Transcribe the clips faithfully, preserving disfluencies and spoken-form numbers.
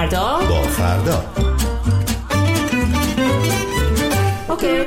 فردا با فردا. اوکی.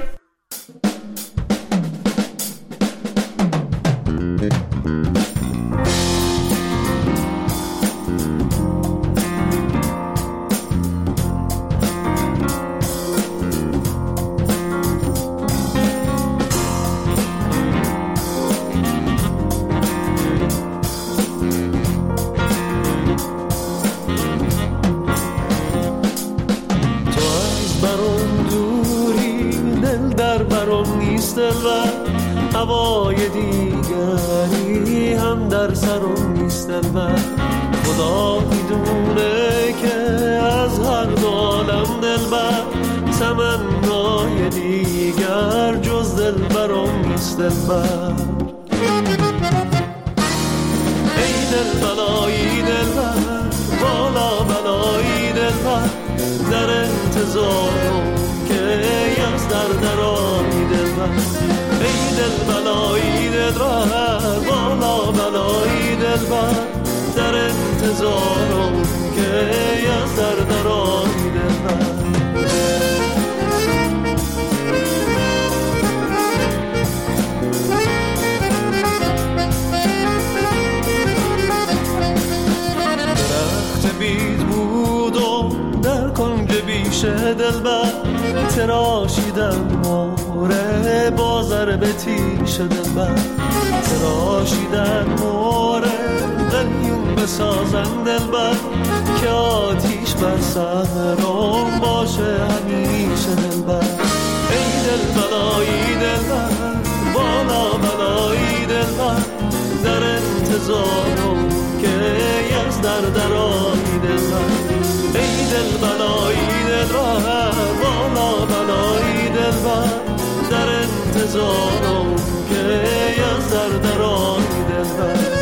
هوای دیگری هم در سرم نیست دلبر. خدا میدونه که از هر دو عالم دلبر تمنای دیگر جز دلبرم نیست دلبر. ای دل بلایی دلبر، بالا بلایی دلبر، در انتظارم که از در درانی دلبر. ای دل بلایی دلبر، بالا بلایی دلبر، در انتظارم که از در درانی دلبر. درخت بید بودم در کنج بیشه دلبر، تراشیدم موره با ضرب تیش دلبر. تراشیدم موره قلیون بسازن دلبر، که آتیش بر سرم باشه همیشه دلبر. ای دل بلایی دلبر، بالا بلایی دلبر، در انتظارم که از در درانی دلبر. ای دل بلایی دلبر، بالا بلایی دلبر، در انتظارم که از در درانی دلبر.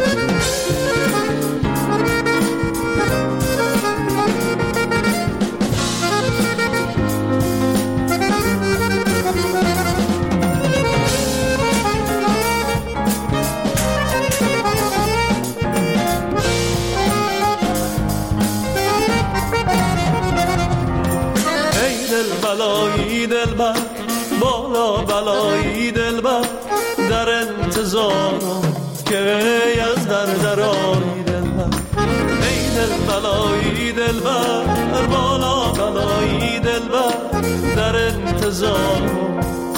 بلایی دلبر، بالا بلایی دلبر، در انتظارم که از در درانی دلبر. ای دل بلایی دلبر، بالا بلایی دلبر، در انتظارم.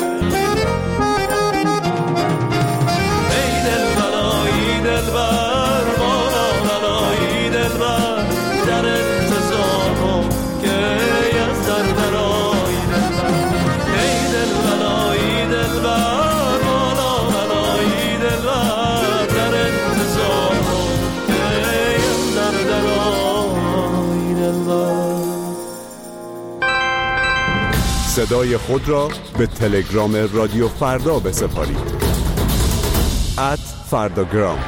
ای دل بلایی دلبر، بالا بلایی دلبر، در انتظارم که از در درانی دلبر. ای دل بلایی دلبر، بالا بلایی دلبر، در انتظارم که از در درانی دلبر. صدای خود را به تلگرام رادیو فردا بسپارید. ات فرداگرام.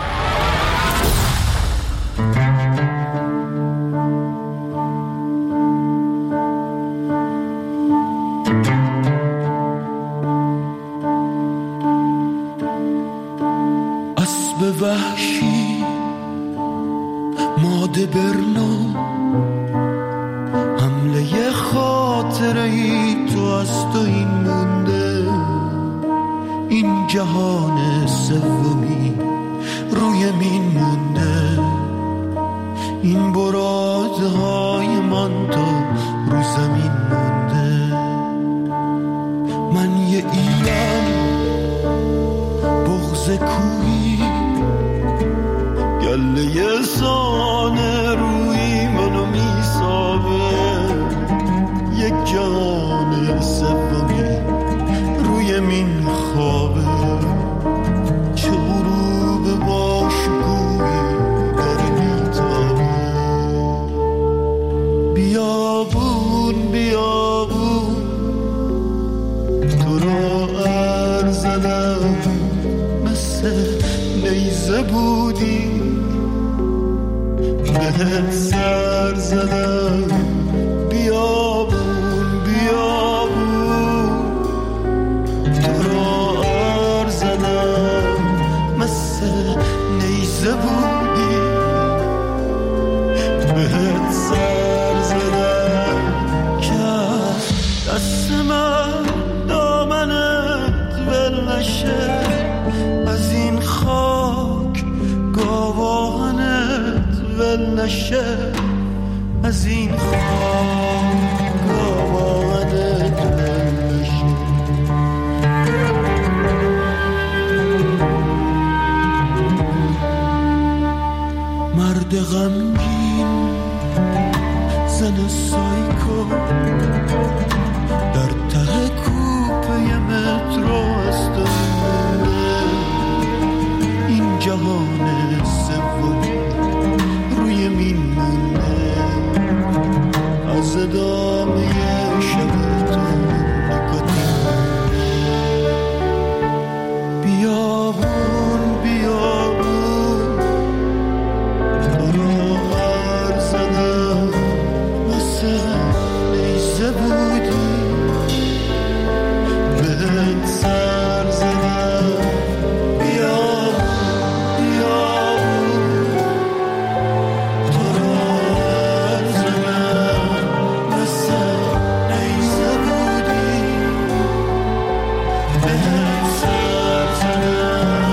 اسب وحشی ماده برنو، حمله خاطره ای تو از تو این مونده. این جهان سومی روی مین مونده، این برادهای من تا رو زمین مونده. من یه ایران بغض کوهی، گله سانه روی منو میسابه. یک جان سومی روی مین خوابه، چه غروب باشکوهی داره میتابه. بیابون بیابون تو را عرض زدم، مثل نیزه بودی بهت سر زدم. بیابون بیابون تو را عرض زدم، مثل نیزه بودی بهت سر زدم. نشه از این خاک آماده دل نشه. مرد غمگین زن سایکو در ته کوپه مترو استونه. این جهان سومی روی میمونه از ادامه شب تو نکاتونه. بیابون بیابون تو رو هر زدم مثل نیزه بودی بهت سر زدم. بیابون بیابون تو رو هر زدم مثل نیزه بودی بهت سر زدم.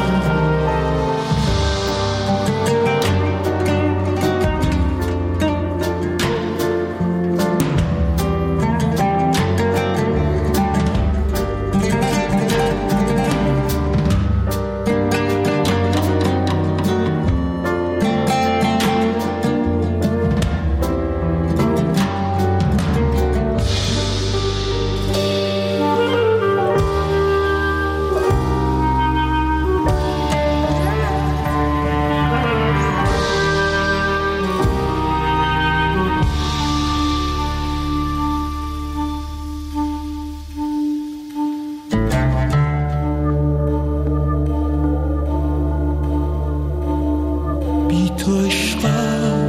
بی تو عشقم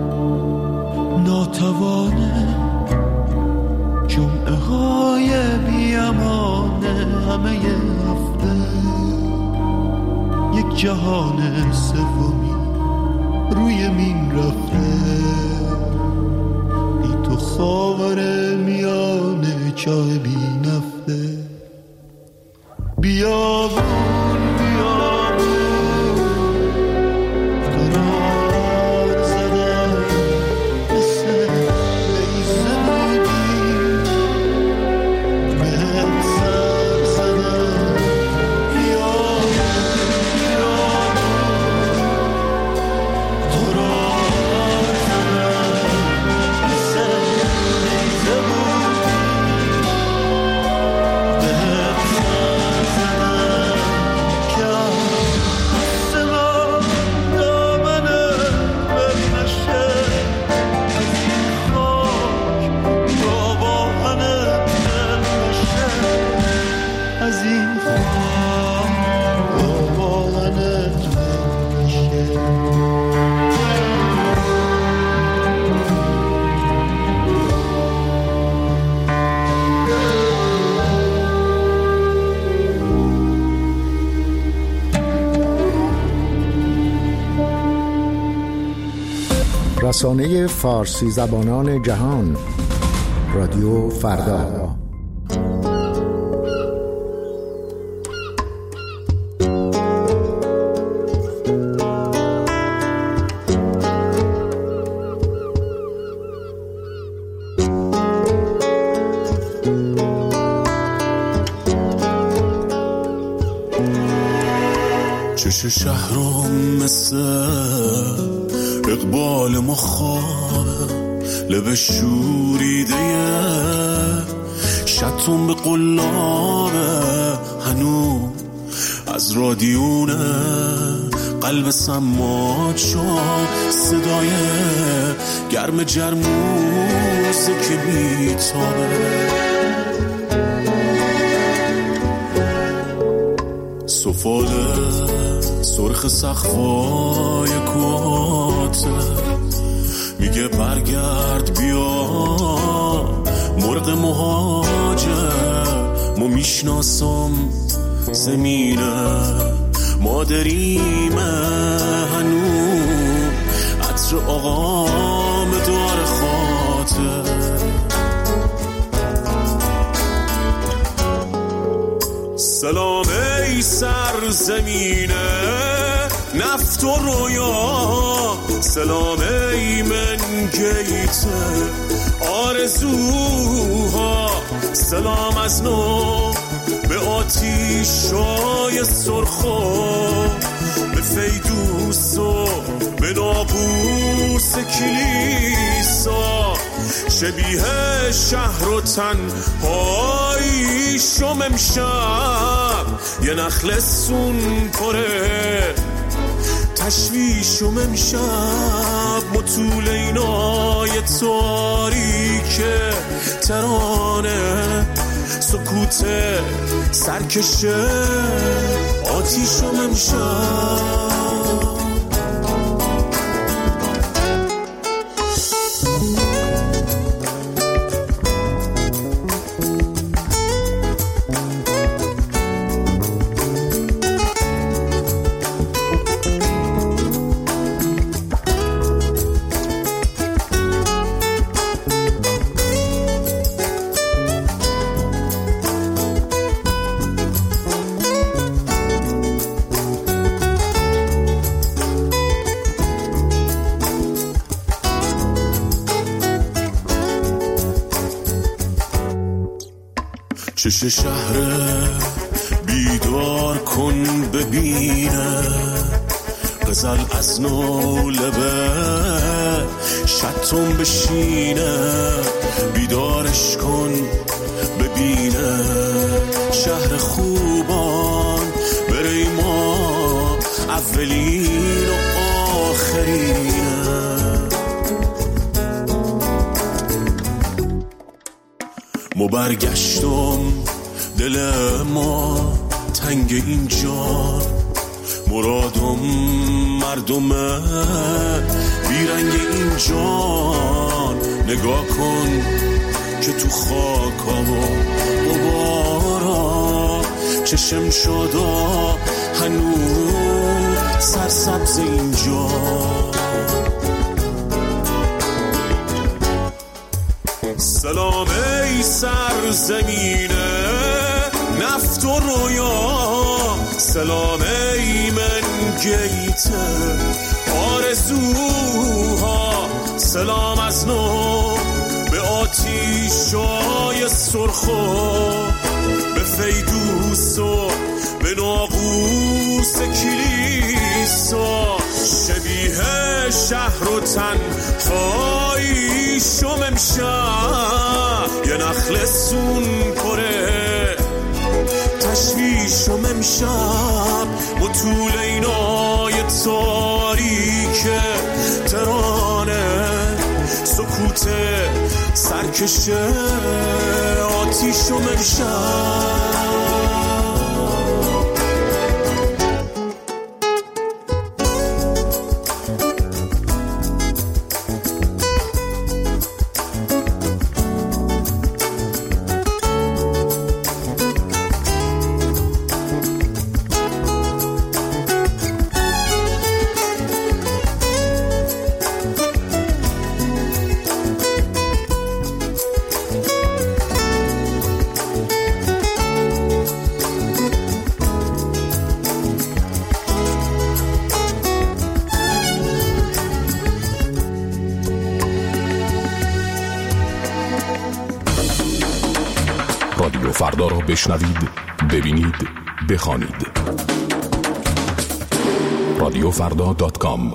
ناتوانه، جمعه های بیامانه همه هفته یک جهان سومی روی مین رفته. بی تو خاور میانه چای بی نفته. بیابون رسانه فارسی زبانان جهان، رادیو فردا. چش شهرم مثل اقبال مخابه، لب شوریده شتون به قلابه، هنو از رادیونه قلب سماج شد، صدای گرم جرموزه که بیتابه. سفاله سرخ سقفای کوته میگه برگرد بیا مرغ مهاجر، ما میشناسم زمینه مادریمه، هنو عطر آقام دار خاطر. سلام ای سر زمینه، نفت و رویا سلام ای من گیت آرزوها، سلام از نو به آتیشای سرخو، به فیدوس و به ناقوس کلیسا، شبیه شهر و تنهایی شم امشب، یه نخل سون پره تشویشم امشب، مطول اینای تاریک ترانه، سکوت سرکشه آتیشم امشب. چش شهر بیدار کن ببینه، غزل از نو لبه شتم بشینه، بیدارش کن ببینه، شهر خوبان بره ما اولین و آخرینه. مو برگشتم دل ما تنگ اینجا، مرادم مردمه بیرنگ اینجان، نگاه کن که تو خاکا و غبارا چشم شدا هنوز سرسبز اینجا. سلام ای سرزمینه نفت و رویا، سلام ای من گیت آرزوها، سلام از نو به آتیشای سرخو، به فیدوس و به ناقوس کلیسا، شبیه شهر و تنهایی شم امشب، یه نخل سون پره تشویشم امشب، مطول اینای تاریک ترانه، سکوت سرکشه آتیشم امشب. رادیو فردا را بشنوید، ببینید، بخوانید. رادیو فردا دات کام.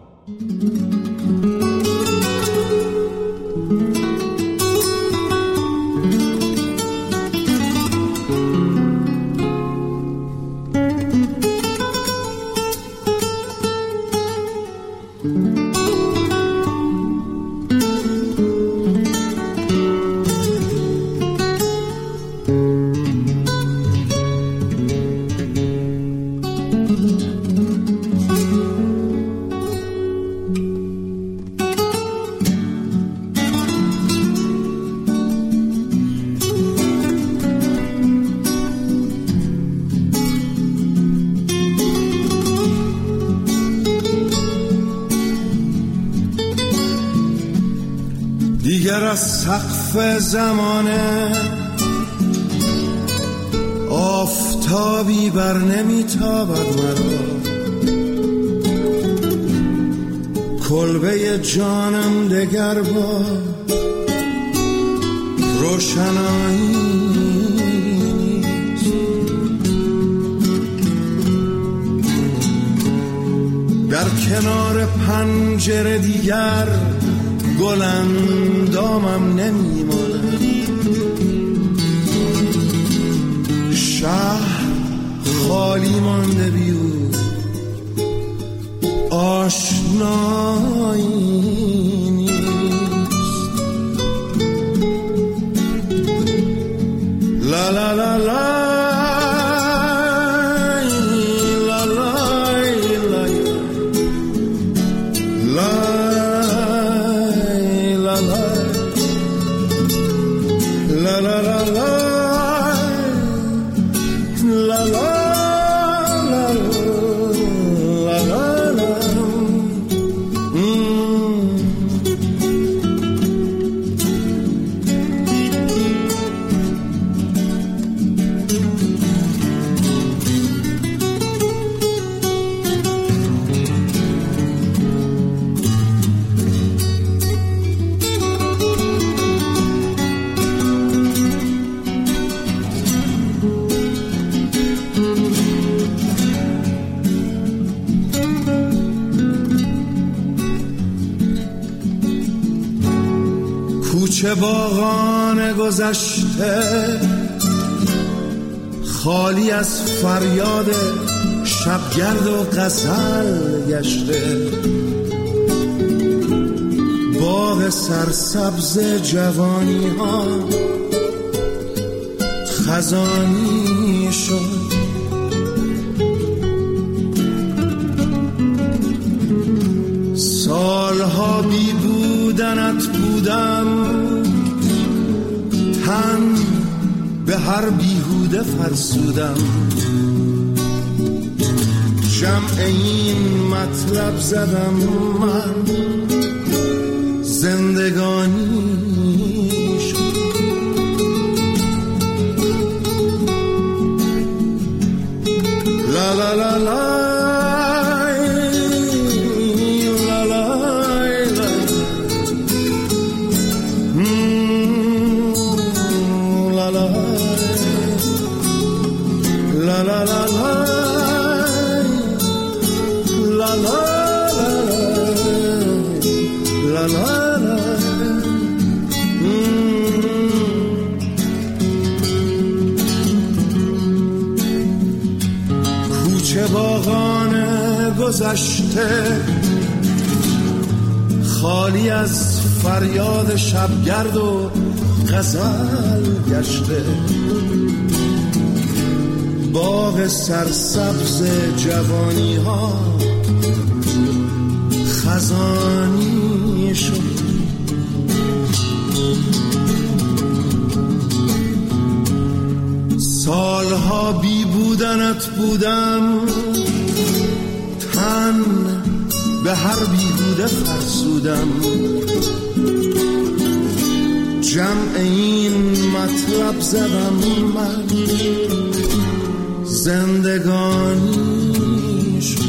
دیگر از سقف زمانه آفتابی بر نمیتابد مرا، کلبه جانم دگر با روشنایی نیست. در کنار پنجره دیگر گل اندامم نمیماند. شهر خالی مانده بیو آشنایی نیست. لا لا لا لا کوچه باغان گذشته خالی از فریاد شبگرد و غزل گشته. باغ سرسبز جوانی ها خزانی شد. سالها بی بودنت بودم، تن به هر بیهوده فرسودم. جمع این مطلب زدم من، زندگانی شد. لا لا لا لا کوچه باغان گذشته خالی از فریاد شبگرد و غزل گشته. باغ سرسبز جوانی ها خزانی شد. سالها بی بودنت بودم، تن به هر بیهوده فرسودم. جمع این مطلب زدم من، زندگانی شد.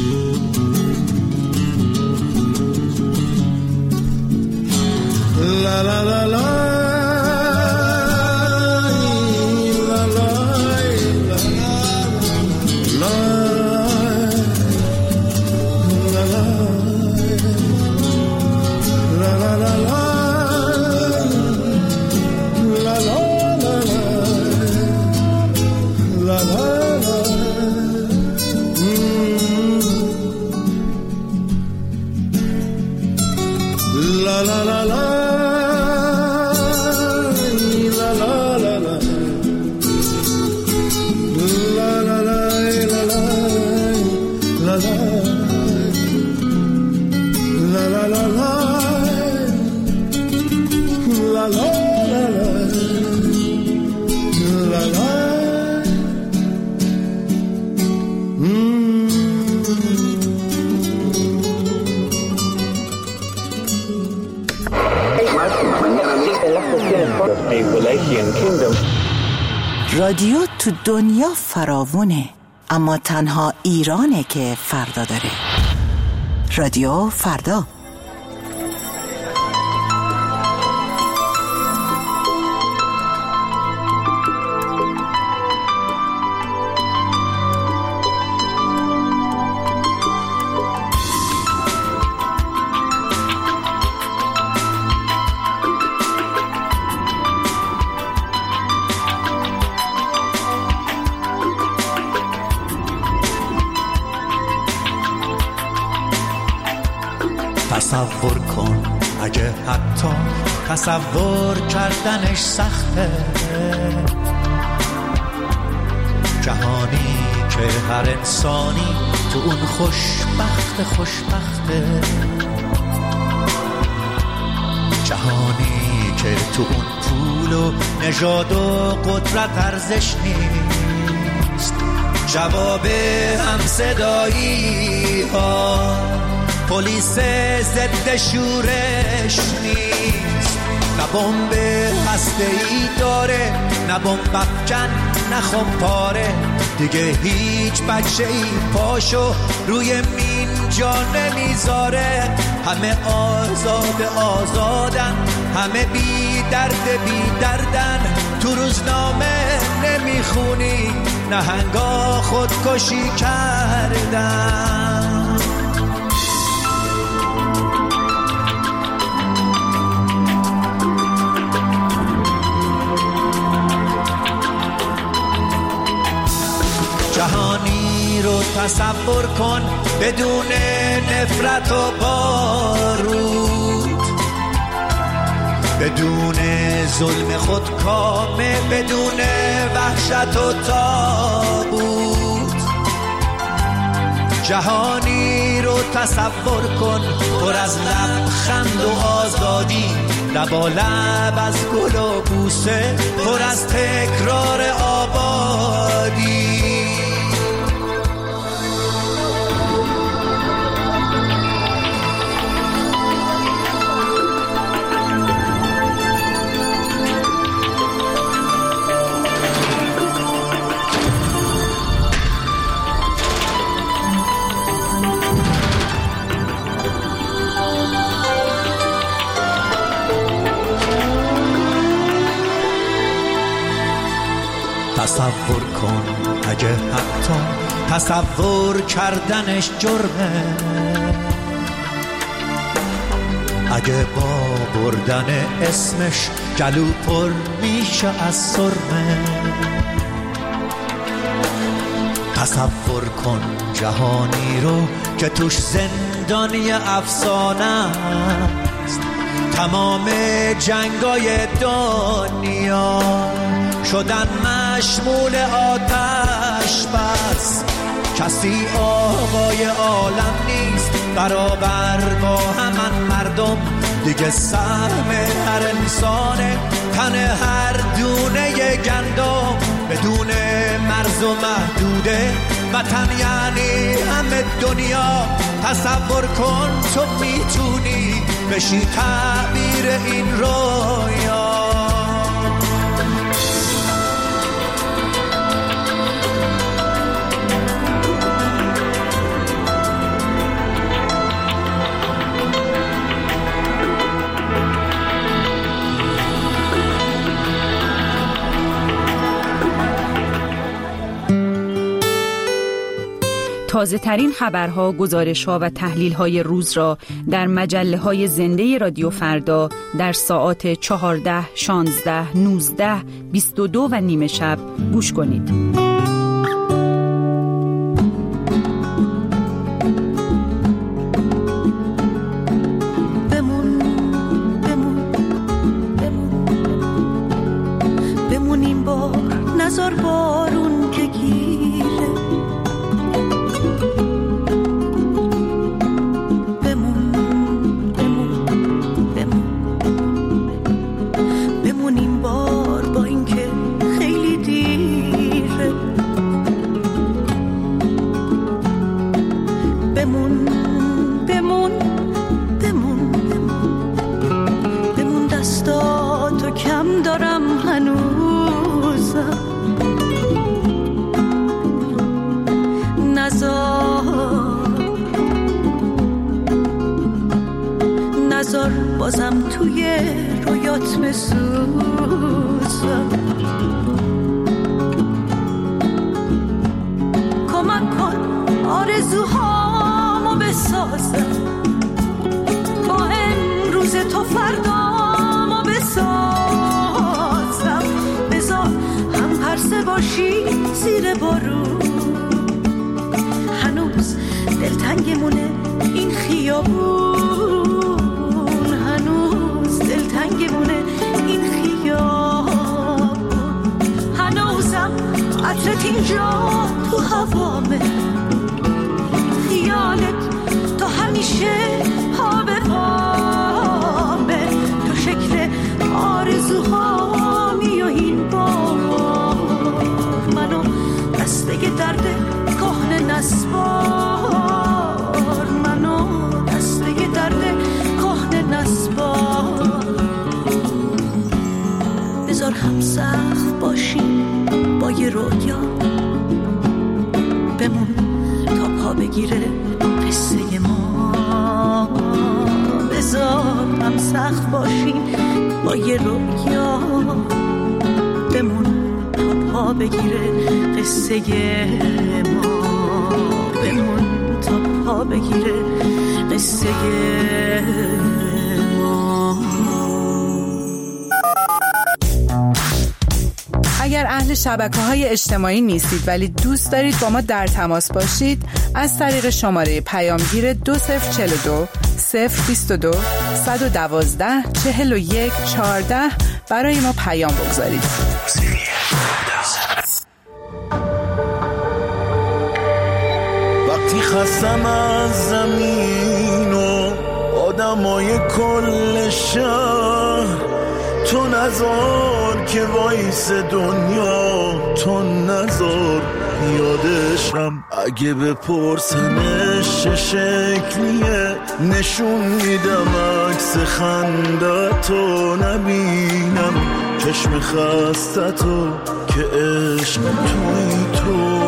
لا لا لا لا رادیو تو دنیا فراوونه، اما تنها ایرانه که فردا داره. رادیو فردا تصور کن اگه حتی تصور کردنش سخته، جهانی که هر انسانی تو اون خوشبخت خوشبخته، جهانی که تو اون پول و نژاد و قدرت ارزش نیست، جواب همصدایی ها پلیس ضد شورش نیست، نه بمب هسته‌ای داره نه بمب افکن نه خمپاره، دیگه هیچ بچه‌ای پاشو روی مین جا نمیذاره، همه آزاد آزادن، همه بی درد بی دردن، تو روزنامه نمیخونی نهنگا خودکشی کردن. جهانی رو تصور کن بدون نفرت و بارود، بدون ظلم خودکامه، بدون وحشت و تابوت، جهانی رو تصور کن پر از لبخند و آزادی، لبا لب از گل و بوسه، پر از تکرار آبادی. تصور کن اگه حتی تصور کردنش جرمه، اگه با بردن اسمش گلو پر میشه از سرمه، تصور کن جهانی رو که توش زندانی افسانه است، تمام جنگای دنیا شدن مشمول آتش بس، کسی آقای عالم نیست برابر با همان مردم، دیگه سهم هر انسانه تن هر دونه گندم، بدون مرز و محدوده وطن یعنی همه دنیا، تصور کن تو میتونی بشی تعبیر این رویا. تازه ترین خبرها، گزارش‌ها و تحلیل‌های روز را در مجله‌های زنده رادیو فردا در ساعات چهارده، شانزده، نوزده، بیست و دو و نیمه شب گوش کنید. بازم توی رویات بسوزم، کمک کن آرزوهامو بسازم، با امروز تو فردامو بسازم، بذار هم پرسه باشی زیر بارون، هنوز دلتنگمونه این خیابون، دیوونه این خیابون، هنوزم عطرت اینجا تو هوامه، خیالت تو همیشه پا به پامه، تو شکل آرزوهامی و این بار منو دسته درد کهنه نسبار، منو دسته درد کهنه نسبار. بذار هم سخت باشیم با یه رویا، بمون تا پا بگیره قصه ما، بذار هم سخت باشیم با یه رویا، بمون تا پا بگیره قصه ما، بمون تا پا بگیره قصه ما. اگر اهل شبکه‌های اجتماعی نیستید ولی دوست دارید با ما در تماس باشید، از طریق شماره پیامگیر دو صفر چهل و دو صفر بیست و دو صد و دوازده چهل و یک چهارده برای ما پیام بگذارید. وقتی خستم از زمین و آدمای کل شهر، تو نذار که وایس دنیا، تو نذار یادشم. اگه بپرسنش چه شکلیه، نشون میدم عکس خندتو، نبینم چشم خستتو که عشق توی تو.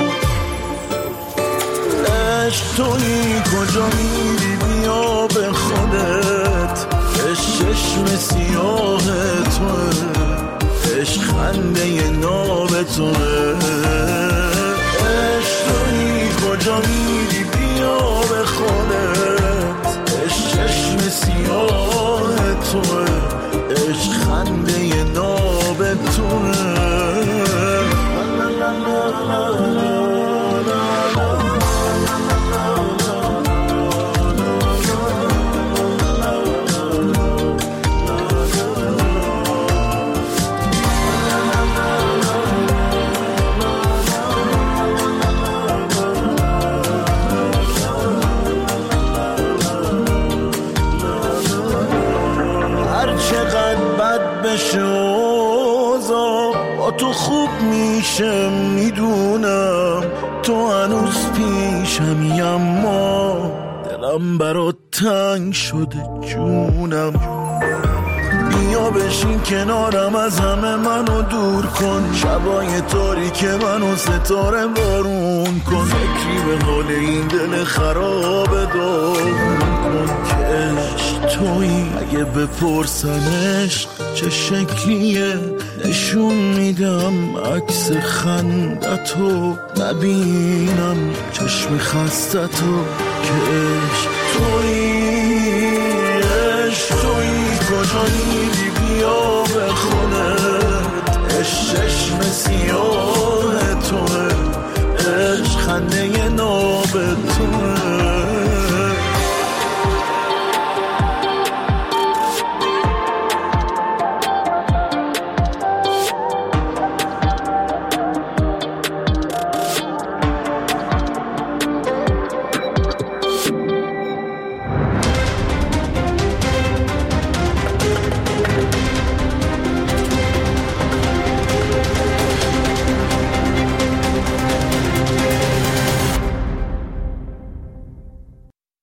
عشق توی کجا میری بیا به خودت، چشم سیاه توه، عشق خنده ناب توه. عشق توی کجا میری بیا به خودت، چشم سیاه توه، عشق خنده ناب توه. شوزا با تو خوب میشه میدونم، تو هنوز پیشمی اما دلم برات تنگ شده جونم. بیا بشین کنارم از همه منو دور کن، شبای تاریک منو ستاره بارون کن، فکری به حال این دل خراب دارون کن که عشق تویی. اگه بپرسنش چه شکلیه، نشون میدم عکس خندتو، نبینم چشم خستتو که عشق تویی. عشق تویی کجا میری بیا به خودت، چشم سیاه توه، عشق خنده ناب توه.